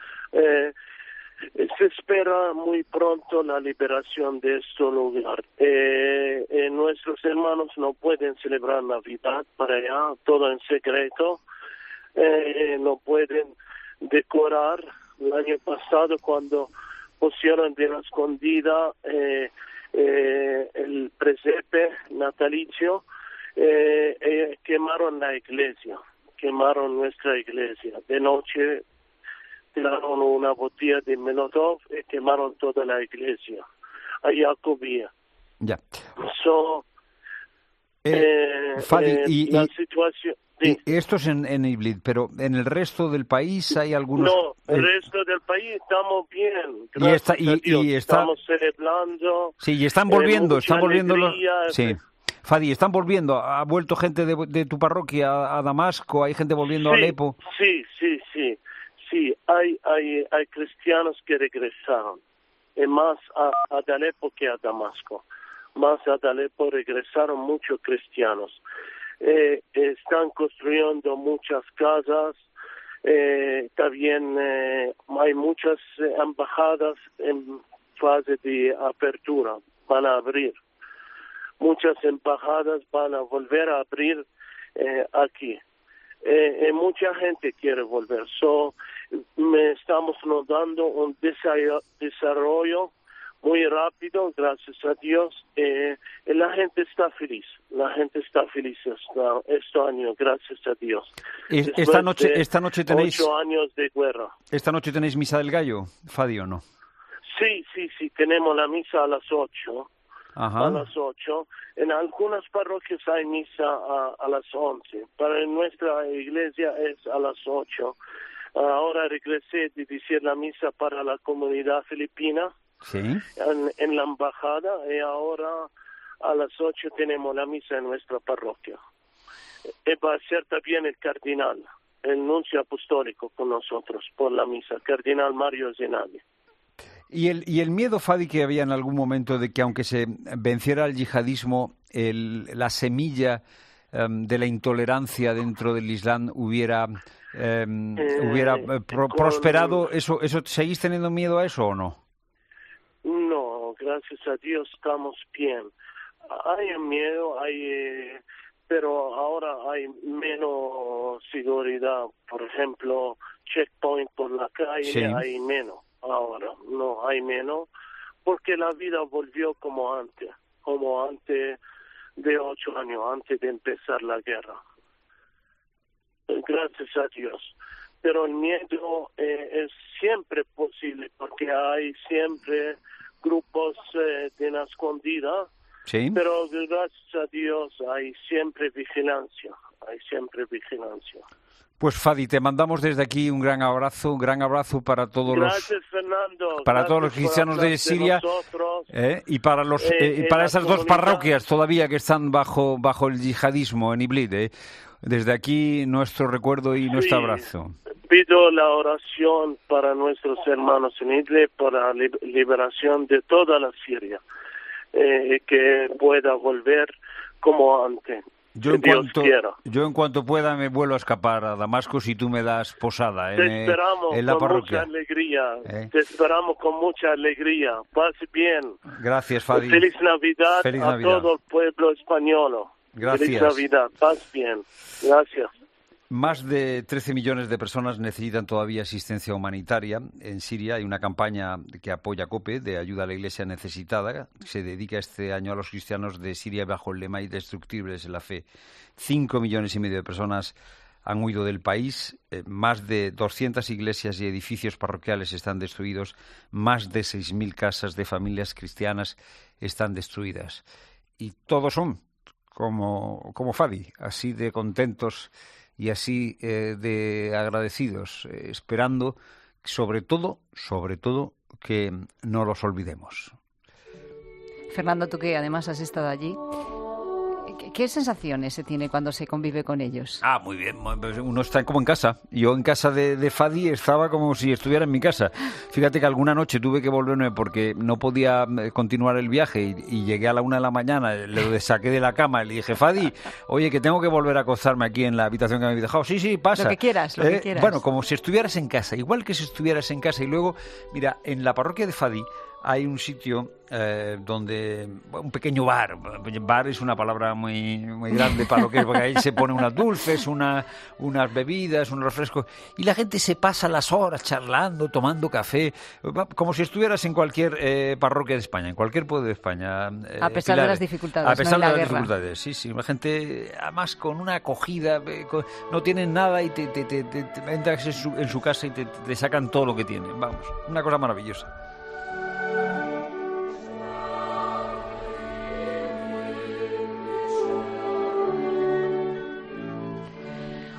Se espera muy pronto la liberación de este lugar. Nuestros hermanos no pueden celebrar Navidad para allá, todo en secreto. No pueden decorar. El año pasado, cuando pusieron de la escondida el presepe natalicio, quemaron la iglesia, quemaron nuestra iglesia. De noche tiraron una botella de Molotov y quemaron toda la iglesia. A Jacobía. Ya. Fadi, la situación... Sí. Esto es en Idlib, pero en el resto del país hay algunos... No, el resto del país estamos bien. Estamos celebrando. Sí, y están volviendo los... Sí. Fadi, están volviendo. ¿Ha vuelto gente de tu parroquia a Damasco? ¿Hay gente volviendo a Alepo? Sí. Hay cristianos que regresaron. Más a Alepo que a Damasco. Más a Alepo regresaron muchos cristianos. Están construyendo muchas casas, también hay muchas embajadas en fase de apertura, van a abrir. Muchas embajadas van a volver a abrir aquí. Mucha gente quiere volver. Estamos notando un desarrollo muy rápido, gracias a Dios. La gente está feliz. Este año, gracias a Dios. Esta noche tenéis 8 años de guerra. ¿Esta noche tenéis misa del gallo, Fadi, o no? Sí, tenemos la misa a las 8. Ajá. A las 8. En algunas parroquias hay misa a las 11. Para nuestra iglesia es a las 8. Ahora regresé de decir la misa para la comunidad filipina. Sí. En la embajada, y ahora a las 8 tenemos la misa en nuestra parroquia. Va a ser también el cardenal, el nuncio apostólico con nosotros por la misa, Cardenal Mario Zenali. ¿Y el miedo, Fadi, que había en algún momento de que aunque se venciera el yihadismo, la semilla de la intolerancia dentro del Islam hubiera prosperado? ¿Eso seguís teniendo miedo a eso o no? No, gracias a Dios estamos bien. Hay miedo, pero ahora hay menos seguridad. Por ejemplo, checkpoint por la calle, sí. Hay menos. Ahora no hay menos, porque la vida volvió como antes de 8 años, antes de empezar la guerra. Gracias a Dios. Pero el miedo es siempre posible, porque hay siempre grupos de la escondida, sí. Pero gracias a Dios hay siempre vigilancia. Pues Fadi, te mandamos desde aquí un gran abrazo para todos todos los cristianos de Siria y para esas dos parroquias todavía que están bajo el yihadismo en Idlib. Desde aquí nuestro recuerdo y nuestro abrazo. Pido la oración para nuestros hermanos en Idlib, para la liberación de toda la Siria, que pueda volver como antes. Yo en cuanto pueda me vuelvo a escapar a Damasco si tú me das posada en la parroquia. Te esperamos con mucha alegría. Pase bien. Gracias, Fadi. Feliz Navidad a todo el pueblo español. Gracias. Feliz Navidad. Paz bien. Gracias. Más de 13 millones de personas necesitan todavía asistencia humanitaria. En Siria hay una campaña que apoya COPE de ayuda a la Iglesia necesitada. Se dedica este año a los cristianos de Siria bajo el lema Indestructibles en la fe. 5,5 millones de personas han huido del país. Más de 200 iglesias y edificios parroquiales están destruidos. Más de 6.000 casas de familias cristianas están destruidas. Y todos son como Fadi, así de contentos y así de agradecidos, esperando sobre todo que no los olvidemos. Fernando, tú que además has estado allí, ¿qué sensaciones se tiene cuando se convive con ellos? Muy bien, uno está como en casa. Yo en casa de Fadi estaba como si estuviera en mi casa. Fíjate que alguna noche tuve que volverme porque no podía continuar el viaje y llegué a la 1 de la mañana, le saqué de la cama y le dije, Fadi, oye, que tengo que volver a acostarme aquí en la habitación que me habéis dejado. Sí, pasa. Lo que quieras. Bueno, como si estuvieras en casa, igual que si estuvieras en casa. Y luego, mira, en la parroquia de Fadi hay un sitio donde un pequeño bar es una palabra muy grande para lo que es, porque ahí se ponen unas dulces, unas bebidas, unos refrescos, y la gente se pasa las horas charlando, tomando café, como si estuvieras en cualquier parroquia de España, en cualquier pueblo de España. A pesar de las dificultades. A pesar de las dificultades, sí, la gente además con una acogida, no tienen nada y te entras en su casa y te sacan todo lo que tienen. Vamos, una cosa maravillosa.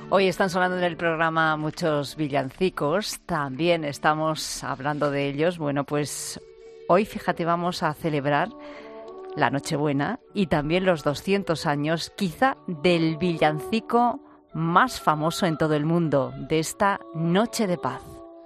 Hoy están sonando en el programa muchos villancicos, también estamos hablando de ellos. Bueno, pues hoy, fíjate, vamos a celebrar la Nochebuena y también los 200 años, quizá, del villancico más famoso en todo el mundo, de esta Noche de Paz.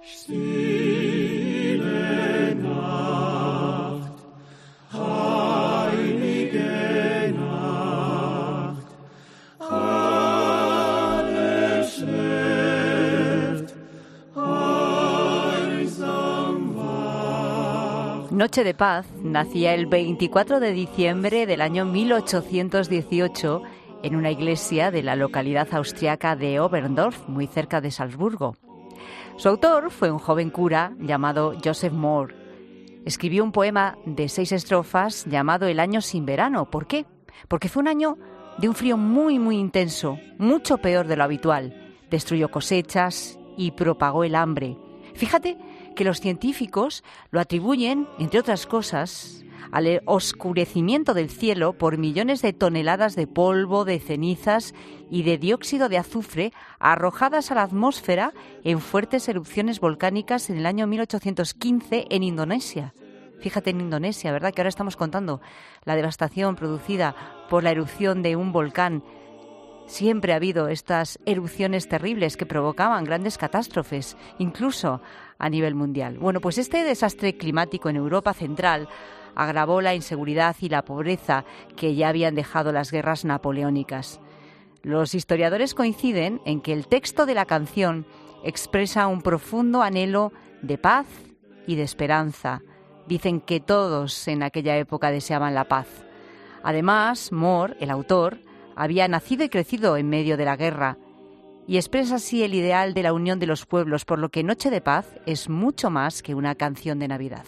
Noche de Paz nacía el 24 de diciembre del año 1818 en una iglesia de la localidad austriaca de Oberndorf, muy cerca de Salzburgo. Su autor fue un joven cura llamado Joseph Mohr. Escribió un poema de 6 estrofas llamado El año sin verano. ¿Por qué? Porque fue un año de un frío muy, muy intenso, mucho peor de lo habitual. Destruyó cosechas y propagó el hambre. Fíjate que los científicos lo atribuyen, entre otras cosas, al oscurecimiento del cielo por millones de toneladas de polvo, de cenizas y de dióxido de azufre arrojadas a la atmósfera en fuertes erupciones volcánicas en el año 1815 en Indonesia. Fíjate, en Indonesia, ¿verdad? Que ahora estamos contando la devastación producida por la erupción de un volcán. Siempre ha habido estas erupciones terribles que provocaban grandes catástrofes, incluso a nivel mundial. Bueno, pues este desastre climático en Europa Central agravó la inseguridad y la pobreza que ya habían dejado las guerras napoleónicas. Los historiadores coinciden en que el texto de la canción expresa un profundo anhelo de paz y de esperanza. Dicen que todos en aquella época deseaban la paz. Además, Mohr, el autor, había nacido y crecido en medio de la guerra y expresa así el ideal de la unión de los pueblos, por lo que Noche de Paz es mucho más que una canción de Navidad.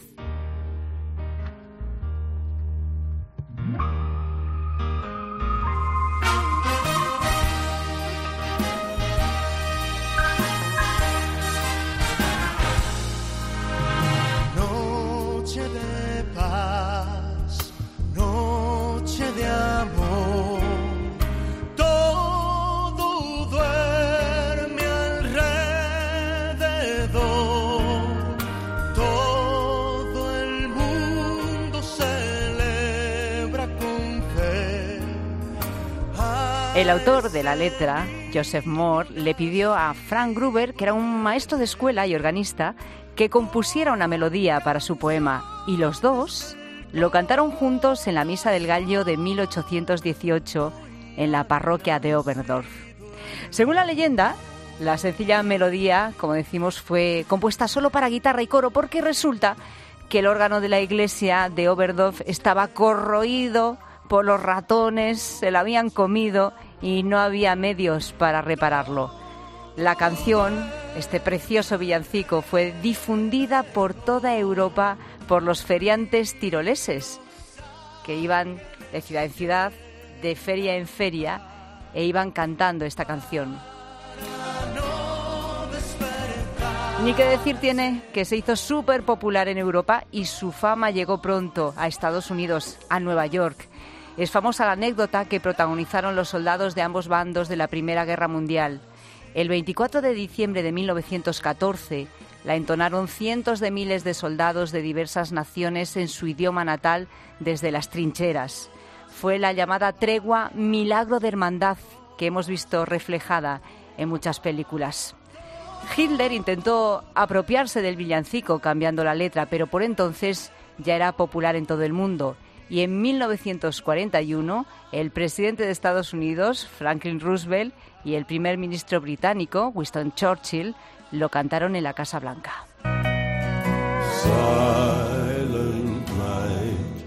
Noche de paz, noche de amor, todo duerme alrededor, todo el mundo celebra con fe. El autor de la letra, Joseph Mohr, le pidió a Frank Gruber, que era un maestro de escuela y organista, que compusiera una melodía para su poema, y los dos lo cantaron juntos en la Misa del Gallo de 1818 en la parroquia de Oberndorf. Según la leyenda, la sencilla melodía, como decimos, fue compuesta solo para guitarra y coro, porque resulta que el órgano de la iglesia de Oberndorf estaba corroído por los ratones, se lo habían comido y no había medios para repararlo. La canción, este precioso villancico, fue difundida por toda Europa por los feriantes tiroleses, que iban de ciudad en ciudad, de feria en feria, e iban cantando esta canción. Ni que decir tiene que se hizo súper popular en Europa y su fama llegó pronto a Estados Unidos, a Nueva York. Es famosa la anécdota que protagonizaron los soldados de ambos bandos de la Primera Guerra Mundial. El 24 de diciembre de 1914 la entonaron cientos de miles de soldados de diversas naciones en su idioma natal desde las trincheras. Fue la llamada tregua Milagro de Hermandad que hemos visto reflejada en muchas películas. Hitler intentó apropiarse del villancico cambiando la letra, pero por entonces ya era popular en todo el mundo. Y en 1941, el presidente de Estados Unidos, Franklin Roosevelt, y el primer ministro británico, Winston Churchill, lo cantaron en la Casa Blanca. Silent night,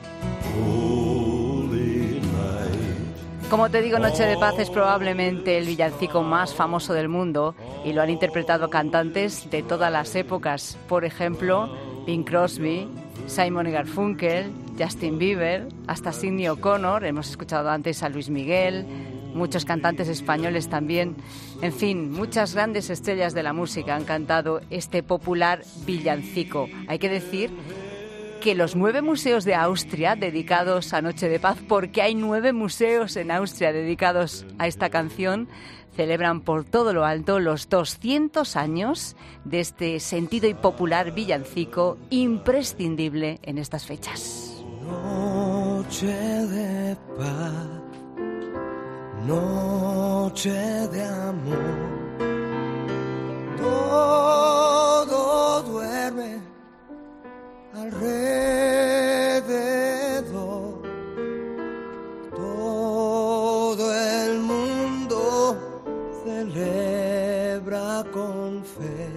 holy night. Como te digo, Noche de Paz es probablemente el villancico más famoso del mundo y lo han interpretado cantantes de todas las épocas. Por ejemplo, Bing Crosby, Simon y Garfunkel, Justin Bieber, hasta Sidney O'Connor, hemos escuchado antes a Luis Miguel, muchos cantantes españoles también. En fin, muchas grandes estrellas de la música han cantado este popular villancico. Hay que decir que los 9 museos de Austria dedicados a Noche de Paz, porque hay 9 museos en Austria dedicados a esta canción, celebran por todo lo alto los 200 años de este sentido y popular villancico imprescindible en estas fechas. Noche de paz, noche de amor, todo duerme alrededor, todo el mundo celebra con fe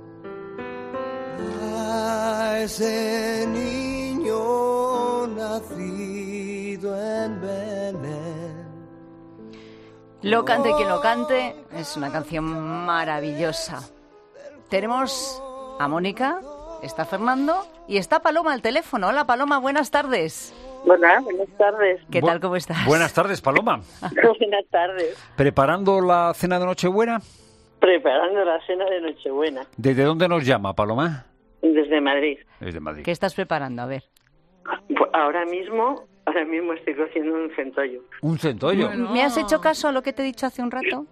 a ese niño nacido en Belén. Lo cante quien lo cante, es una canción maravillosa. Tenemos a Mónica, está Fernando y está Paloma al teléfono. Hola Paloma, buenas tardes. Buenas tardes. ¿Qué tal, cómo estás? Buenas tardes, Paloma. Buenas tardes. ¿Preparando la cena de Nochebuena? Preparando la cena de Nochebuena. ¿Desde dónde nos llama, Paloma? Desde Madrid. Desde Madrid. ¿Qué estás preparando? A ver. Pues ahora mismo estoy cociendo un centollo. ¿Un centollo? Bueno. ¿Me has hecho caso a lo que te he dicho hace un rato?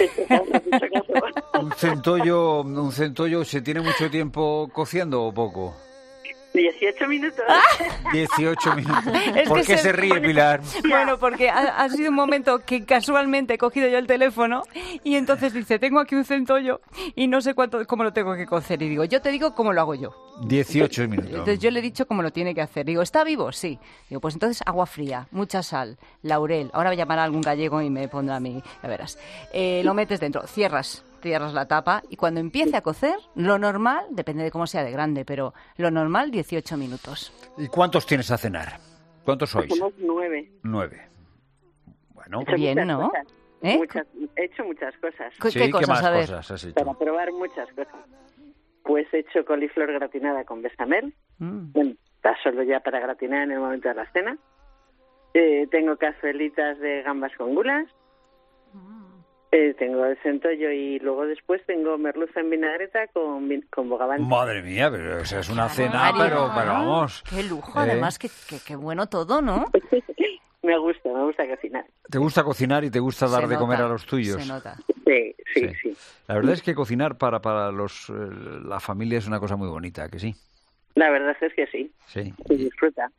¿Un centollo se tiene mucho tiempo cociendo o poco? 18 minutos. 18 minutos. ¿Por qué se ríe, Pilar? Bueno, porque ha sido un momento que casualmente he cogido yo el teléfono y entonces dice, tengo aquí un centollo y no sé cómo lo tengo que cocer. Y digo, yo te digo cómo lo hago yo. 18 minutos. Entonces yo le he dicho cómo lo tiene que hacer. Digo, ¿está vivo? Sí. Digo, pues entonces agua fría, mucha sal, laurel. Ahora voy a llamar a algún gallego y me pondrá a mí, ya verás. Lo metes dentro, cierras la tapa y cuando empiece a cocer, lo normal, depende de cómo sea de grande, pero lo normal 18 minutos. ¿Y cuántos tienes a cenar? ¿Cuántos sois? Somos 9. 9. Bueno. Bien, ¿no? He hecho muchas cosas. ¿Qué cosas, más a ver? Cosas has hecho? Para probar muchas cosas. Pues he hecho coliflor gratinada con bechamel. Bueno, está solo ya para gratinar en el momento de la cena. Tengo cazuelitas de gambas con gulas. Tengo el centollo y luego después tengo merluza en vinagreta con bogavante. Madre mía, pero esa es una cena, pero vamos. Qué lujo, además, qué bueno todo, ¿no? Me gusta cocinar. ¿Te gusta cocinar y te gusta dar de comer a los tuyos? Se nota. Sí. La verdad es que cocinar para la familia es una cosa muy bonita, ¿que sí? La verdad es que sí. Sí. Se disfruta.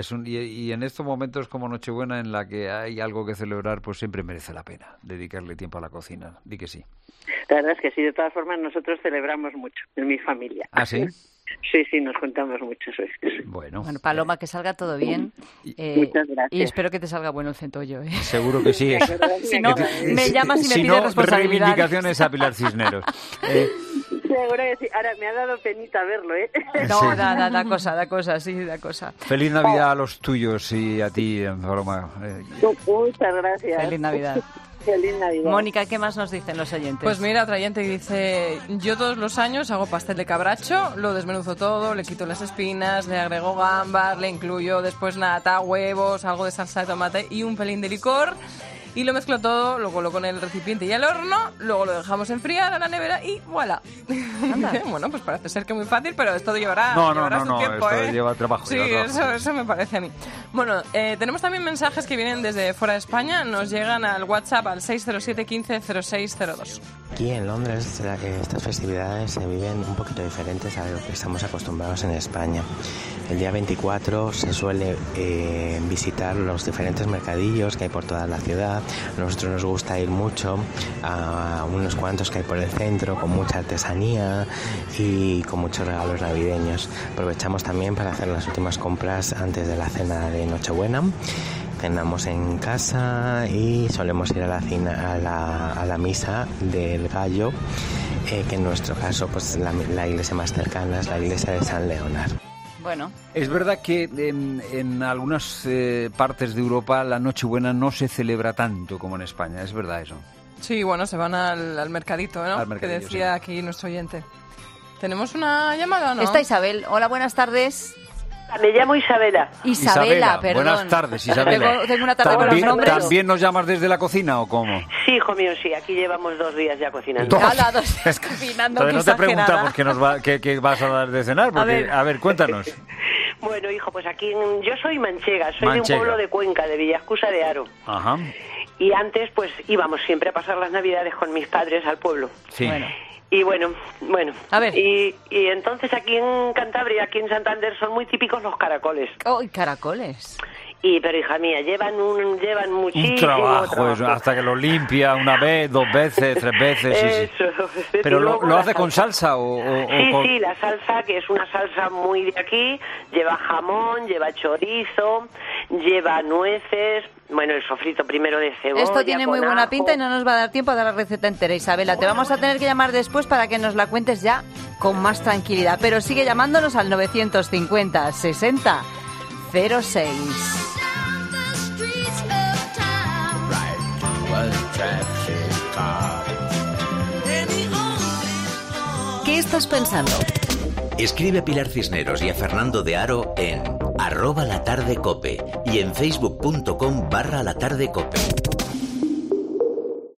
Y en estos momentos como Nochebuena en la que hay algo que celebrar, pues siempre merece la pena dedicarle tiempo a la cocina. Di que sí. La verdad es que sí. De todas formas, nosotros celebramos mucho en mi familia. ¿Ah, sí? Sí, nos juntamos mucho. Bueno, Paloma, que salga todo bien. Muchas gracias. Y espero que te salga bueno el centollo. Seguro que sí. Si no, me llamas y me pides responsabilidad. Reivindicaciones a Pilar Cisneros. Seguro que sí. Ahora, me ha dado penita verlo, ¿eh? No, Sí. da cosa. Feliz Navidad a los tuyos y a ti, Paloma. Muchas gracias. Feliz Navidad. Feliz Navidad. Mónica, ¿qué más nos dicen los oyentes? Pues mira, otra oyente que dice, yo todos los años hago pastel de cabracho, lo desmenuzo todo, le quito las espinas, le agrego gambas, le incluyo después nata, huevos, algo de salsa de tomate y un pelín de licor. Y lo mezclo todo, lo coloco en el recipiente y al horno, luego lo dejamos enfriar a la nevera y ¡voilà! Bueno, pues parece ser que muy fácil, pero esto llevará su tiempo, esto lleva trabajo. Sí, eso me parece a mí. Bueno, tenemos también mensajes que vienen desde fuera de España, nos llegan al WhatsApp al 607 15 0602. Aquí en Londres estas festividades se viven un poquito diferentes a lo que estamos acostumbrados en España. El día 24 se suele visitar los diferentes mercadillos que hay por toda la ciudad. A nosotros nos gusta ir mucho a unos cuantos que hay por el centro con mucha artesanía y con muchos regalos navideños. Aprovechamos también para hacer las últimas compras antes de la cena de Nochebuena. Cenamos en casa y solemos ir a la misa del Gallo, que en nuestro caso pues la iglesia más cercana es la iglesia de San Leonard. Bueno. Es verdad que en algunas partes de Europa la Nochebuena no se celebra tanto como en España, es verdad eso. Sí, bueno, se van al mercadito, ¿no? Que decía aquí nuestro oyente. ¿Tenemos una llamada o no? Está Isabel. Hola, buenas tardes. Me llamo Isabela. Isabela, perdón. Buenas tardes, Isabela. Tengo una tarde con los nombres. ¿También nos llamas desde la cocina o cómo? Sí, hijo mío, sí. Aquí llevamos 2 días ya cocinando. Dos días cocinando. Entonces no te preguntamos qué vas a dar de cenar, porque, a ver, cuéntanos. Bueno, hijo, pues aquí yo soy manchega, soy de un pueblo de Cuenca, de Villascusa de Haro. Ajá. Y antes pues íbamos siempre a pasar las Navidades con mis padres al pueblo. Sí. Y bueno, a ver. Y entonces aquí en Cantabria, aquí en Santander, son muy típicos los caracoles. ¡Oh, caracoles! Pero hija mía, llevan muchísimo un trabajo. Hasta que lo limpia una vez, 2 veces, 3 veces. Eso. Sí. ¿Pero lo hace con salsa o con...? Sí, la salsa, que es una salsa muy de aquí, lleva jamón, lleva chorizo, lleva nueces, bueno, el sofrito primero de cebolla. Esto tiene muy buena ajo. pinta y no nos va a dar tiempo a dar la receta entera, Isabela. Te vamos a tener que llamar después para que nos la cuentes ya con más tranquilidad. Pero sigue llamándonos al 950 60 06. ¿Qué estás pensando? Escribe a Pilar Cisneros y a Fernando de Aro en @latardecope y en facebook.com/latardecope.